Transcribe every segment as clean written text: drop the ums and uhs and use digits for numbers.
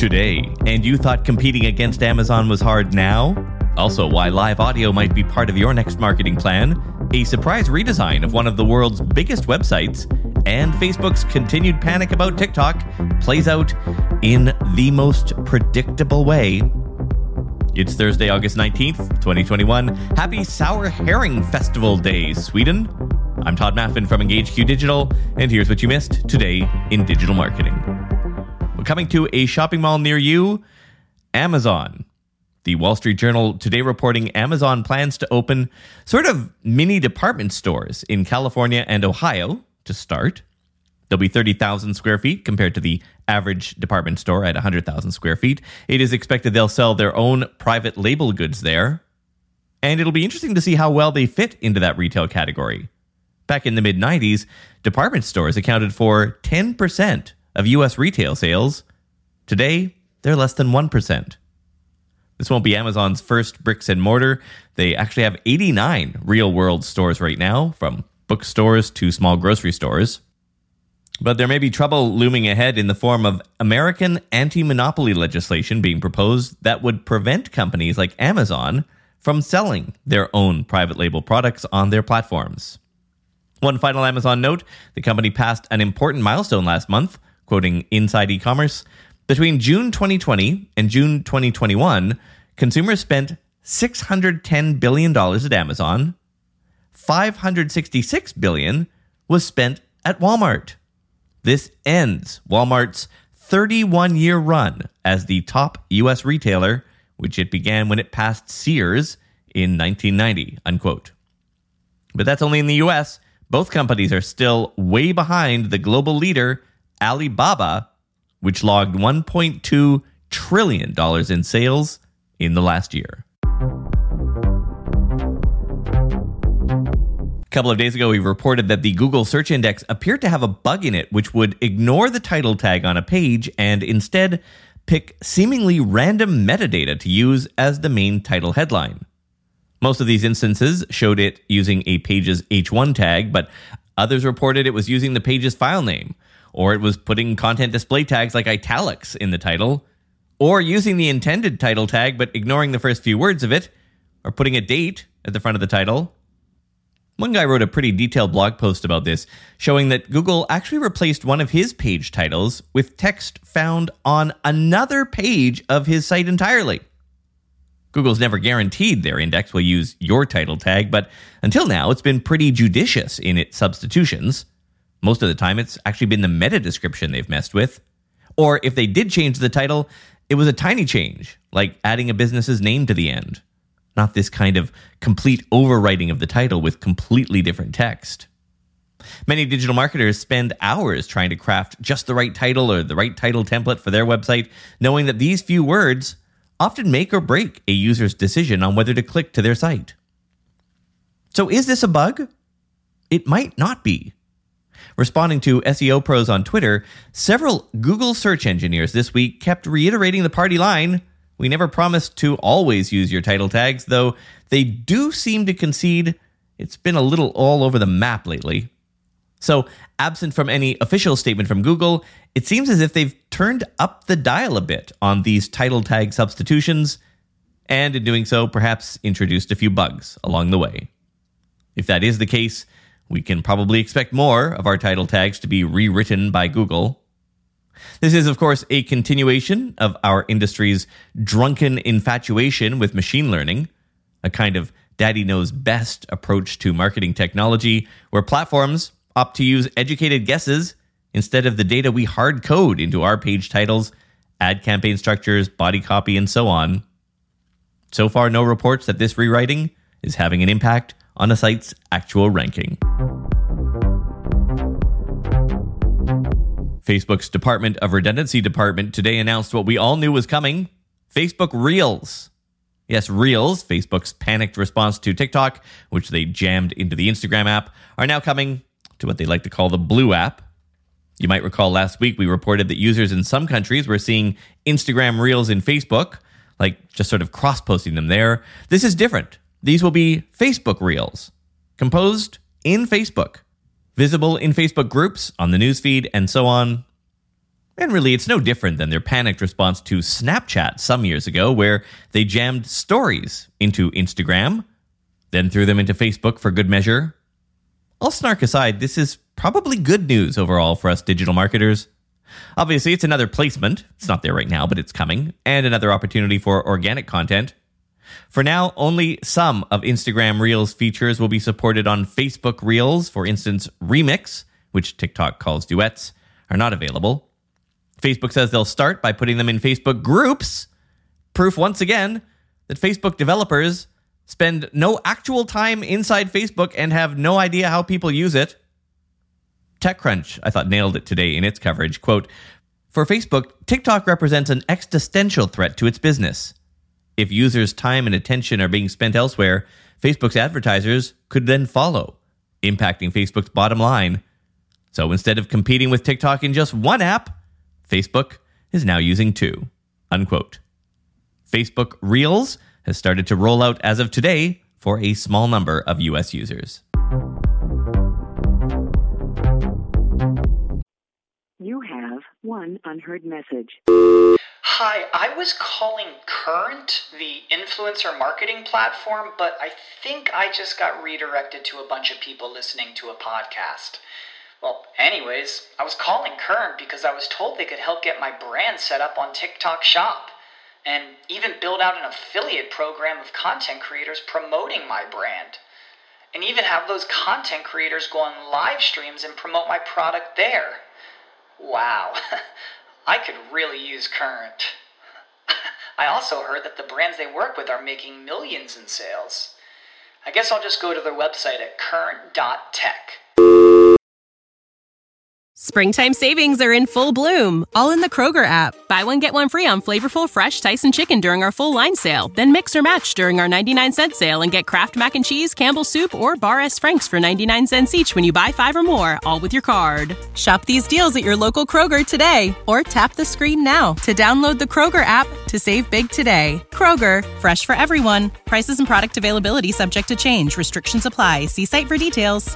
today, and you thought competing against Amazon was hard now? Also, why live audio might be part of your next marketing plan, a surprise redesign of one of the world's biggest websites, and Facebook's continued panic about TikTok plays out in the most predictable way. It's Thursday, August 19th, 2021. Happy Sour Herring Festival Day, Sweden. I'm Todd Maffin from EngageQ Digital, and here's what you missed today in digital marketing. We're coming to a shopping mall near you, Amazon. The Wall Street Journal today reporting Amazon plans to open sort of mini department stores in California and Ohio to start. There'll be 30,000 square feet compared to the average department store at 100,000 square feet. It is expected they'll sell their own private label goods there. And it'll be interesting to see how well they fit into that retail category. Back in the mid-90s, department stores accounted for 10% of U.S. retail sales. Today, they're less than 1%. This won't be Amazon's first bricks and mortar. They actually have 89 real-world stores right now, from bookstores to small grocery stores. But there may be trouble looming ahead in the form of American anti-monopoly legislation being proposed that would prevent companies like Amazon from selling their own private label products on their platforms. One final Amazon note, the company passed an important milestone last month, quoting Inside E-commerce. Between June 2020 and June 2021, consumers spent $610 billion at Amazon. $566 billion was spent at Walmart. This ends Walmart's 31-year run as the top U.S. retailer, which it began when it passed Sears in 1990, unquote. But that's only in the U.S. Both companies are still way behind the global leader, Alibaba, which logged $1.2 trillion in sales in the last year. A couple of days ago, we reported that the Google search index appeared to have a bug in it, which would ignore the title tag on a page and instead pick seemingly random metadata to use as the main title headline. Most of these instances showed it using a page's H1 tag, but others reported it was using the page's file name, or it was putting content display tags like italics in the title, or using the intended title tag but ignoring the first few words of it, or putting a date at the front of the title. One guy wrote a pretty detailed blog post about this, showing that Google actually replaced one of his page titles with text found on another page of his site entirely. Google's never guaranteed their index will use your title tag, but until now, it's been pretty judicious in its substitutions. Most of the time, it's actually been the meta description they've messed with. Or if they did change the title, it was a tiny change, like adding a business's name to the end. Not this kind of complete overwriting of the title with completely different text. Many digital marketers spend hours trying to craft just the right title or the right title template for their website, knowing that these few words often make or break a user's decision on whether to click to their site. So is this a bug? It might not be. Responding to SEO pros on Twitter, several Google search engineers this week kept reiterating the party line, "We never promised to always use your title tags," though they do seem to concede it's been a little all over the map lately. So, absent from any official statement from Google, it seems as if they've turned up the dial a bit on these title tag substitutions, and in doing so, perhaps introduced a few bugs along the way. If that is the case, we can probably expect more of our title tags to be rewritten by Google. This is, of course, a continuation of our industry's drunken infatuation with machine learning, a kind of daddy knows best approach to marketing technology, where platforms opt to use educated guesses instead of the data we hard code into our page titles, ad campaign structures, body copy, and so on. So far, no reports that this rewriting is having an impact on a site's actual ranking. Facebook's Department of Redundancy department today announced what we all knew was coming: Facebook Reels. Yes, Reels, Facebook's panicked response to TikTok, which they jammed into the Instagram app, are now coming to what they like to call the Blue app. You might recall last week we reported that users in some countries were seeing Instagram Reels in Facebook, like just sort of cross-posting them there. This is different. These will be Facebook Reels, composed in Facebook, visible in Facebook groups, on the newsfeed, and so on. And really, it's no different than their panicked response to Snapchat some years ago, where they jammed stories into Instagram, then threw them into Facebook for good measure. All snark aside, this is probably good news overall for us digital marketers. Obviously, it's another placement. It's not there right now, but it's coming. And another opportunity for organic content. For now, only some of Instagram Reels features will be supported on Facebook Reels. For instance, Remix, which TikTok calls duets, are not available. Facebook says they'll start by putting them in Facebook groups. Proof once again that Facebook developers spend no actual time inside Facebook and have no idea how people use it. TechCrunch, I thought, nailed it today in its coverage. Quote, for Facebook, TikTok represents an existential threat to its business. If users' time and attention are being spent elsewhere, Facebook's advertisers could then follow, impacting Facebook's bottom line. So instead of competing with TikTok in just one app, Facebook is now using two, unquote. Facebook Reels has started to roll out as of today for a small number of US users. You have one unheard message. Hi, I was calling Current, the influencer marketing platform, but I think I just got redirected to a bunch of people listening to a podcast. Well, anyways, I was calling Current because I was told they could help get my brand set up on TikTok Shop, and even build out an affiliate program of content creators promoting my brand, and even have those content creators go on live streams and promote my product there. Wow, I could really use Current. I also heard that the brands they work with are making millions in sales. I guess I'll just go to their website at current.tech. Springtime savings are in full bloom, all in the Kroger app. Buy one, get one free on flavorful, fresh Tyson chicken during our full line sale. Then mix or match during our 99-cent sale and get Kraft Mac and Cheese, Campbell's Soup, or Bar S. Frank's for 99 cents each when you buy 5 or more, all with your card. Shop these deals at your local Kroger today, or tap the screen now to download the Kroger app to save big today. Kroger, fresh for everyone. Prices and product availability subject to change. Restrictions apply. See site for details.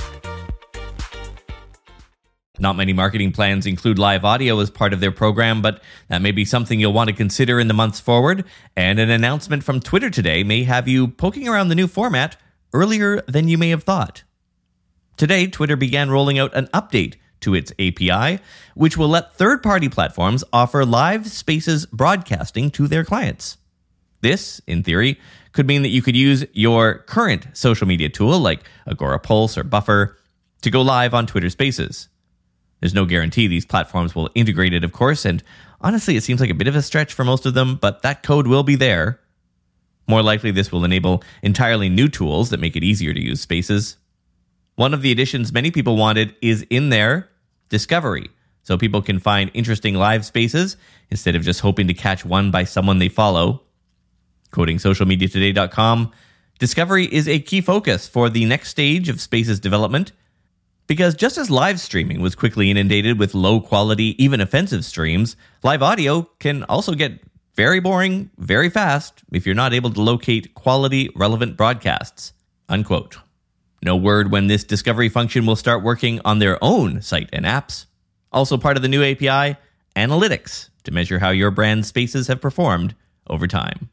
Not many marketing plans include live audio as part of their program, but that may be something you'll want to consider in the months forward. And an announcement from Twitter today may have you poking around the new format earlier than you may have thought. Today, Twitter began rolling out an update to its API, which will let third-party platforms offer live spaces broadcasting to their clients. This, in theory, could mean that you could use your current social media tool, like Agora Pulse or Buffer, to go live on Twitter Spaces. There's no guarantee these platforms will integrate it, of course, and honestly, it seems like a bit of a stretch for most of them, but that code will be there. More likely, this will enable entirely new tools that make it easier to use Spaces. One of the additions many people wanted is in there, Discovery, so people can find interesting live spaces instead of just hoping to catch one by someone they follow. Quoting socialmediatoday.com, Discovery is a key focus for the next stage of Spaces development, because just as live streaming was quickly inundated with low-quality, even offensive streams, live audio can also get very boring very fast if you're not able to locate quality, relevant broadcasts, unquote. No word when this discovery function will start working on their own site and apps. Also part of the new API, analytics, to measure how your brand spaces have performed over time.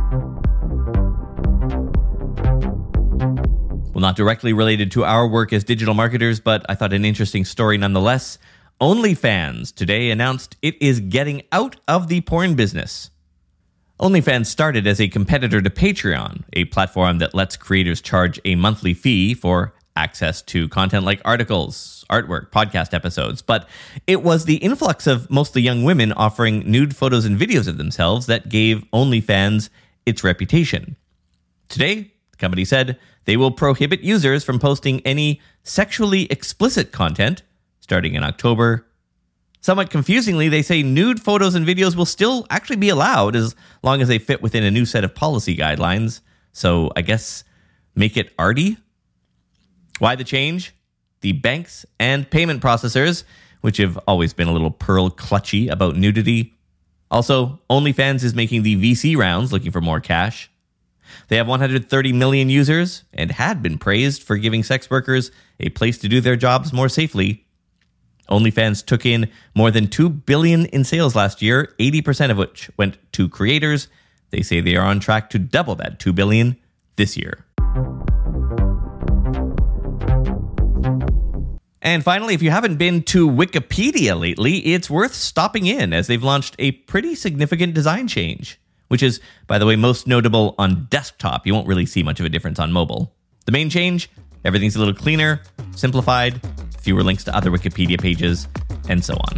Well, not directly related to our work as digital marketers, but I thought an interesting story nonetheless. OnlyFans today announced it is getting out of the porn business. OnlyFans started as a competitor to Patreon, a platform that lets creators charge a monthly fee for access to content like articles, artwork, podcast episodes. But it was the influx of mostly young women offering nude photos and videos of themselves that gave OnlyFans its reputation. Today, the company said they will prohibit users from posting any sexually explicit content starting in October. Somewhat confusingly, they say nude photos and videos will still actually be allowed as long as they fit within a new set of policy guidelines. So I guess make it arty? Why the change? The banks and payment processors, which have always been a little pearl clutchy about nudity. Also, OnlyFans is making the VC rounds looking for more cash. They have 130 million users and had been praised for giving sex workers a place to do their jobs more safely. OnlyFans took in more than $2 billion in sales last year, 80% of which went to creators. They say they are on track to double that $2 billion this year. And finally, if you haven't been to Wikipedia lately, it's worth stopping in as they've launched a pretty significant design change, which is, by the way, most notable on desktop. You won't really see much of a difference on mobile. The main change, everything's a little cleaner, simplified, fewer links to other Wikipedia pages, and so on.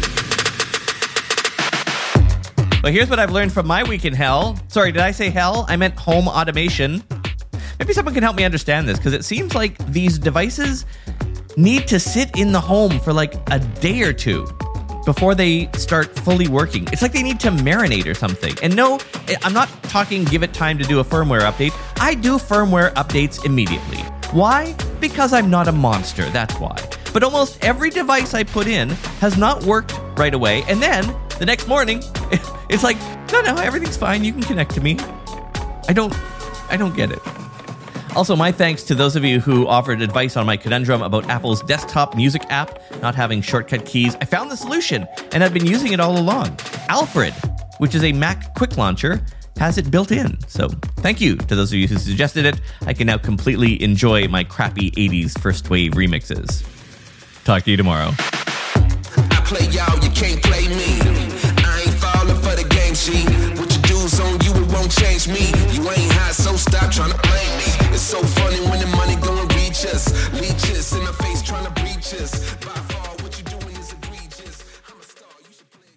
But here's what I've learned from my week in hell. Sorry, did I say hell? I meant home automation. Maybe someone can help me understand this, because it seems like these devices need to sit in the home for like a day or two before they start fully working. It's like they need to marinate or something. And no, I'm not talking give it time to do a firmware update. I do firmware updates immediately. Why? Because I'm not a monster, that's why. But almost every device I put in has not worked right away. And then the next morning, it's like, no, everything's fine. You can connect to me. I don't get it. Also, my thanks to those of you who offered advice on my conundrum about Apple's desktop music app not having shortcut keys. I found the solution, and I've been using it all along. Alfred, which is a Mac quick launcher, has it built in. So thank you to those of you who suggested it. I can now completely enjoy my crappy 80s first wave remixes. Talk to you tomorrow. I play y'all, you can't play me. I ain't falling for the game, G. What you do's on you, it won't change me. You ain't hot, so stop trying to blame me. It's so funny when the money gon' reach us. Leeches in the face trying to breach us. By far, what you doing is egregious. I'm a star, you should play.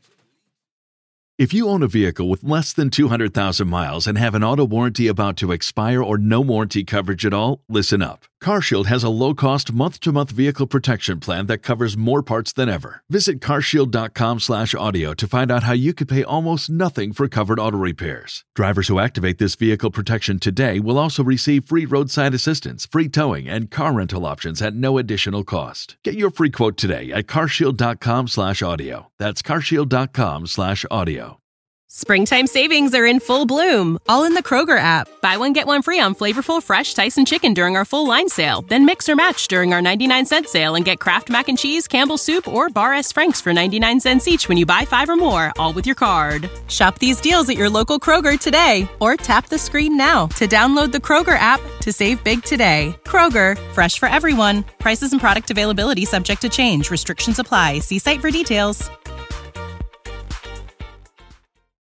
If you own a vehicle with less than 200,000 miles and have an auto warranty about to expire or no warranty coverage at all, listen up. CarShield has a low-cost month-to-month vehicle protection plan that covers more parts than ever. Visit carshield.com/audio to find out how you could pay almost nothing for covered auto repairs. Drivers who activate this vehicle protection today will also receive free roadside assistance, free towing, and car rental options at no additional cost. Get your free quote today at carshield.com/audio. That's carshield.com/audio. Springtime savings are in full bloom, all in the Kroger app. Buy one, get one free on flavorful fresh Tyson chicken during our full line sale. Then mix or match during our 99-cent sale and get Kraft Mac and Cheese, Campbell's Soup, or Bar S. Frank's for 99 cents each when you buy 5 or more, all with your card. Shop these deals at your local Kroger today, or tap the screen now to download the Kroger app to save big today. Kroger, fresh for everyone. Prices and product availability subject to change. Restrictions apply. See site for details.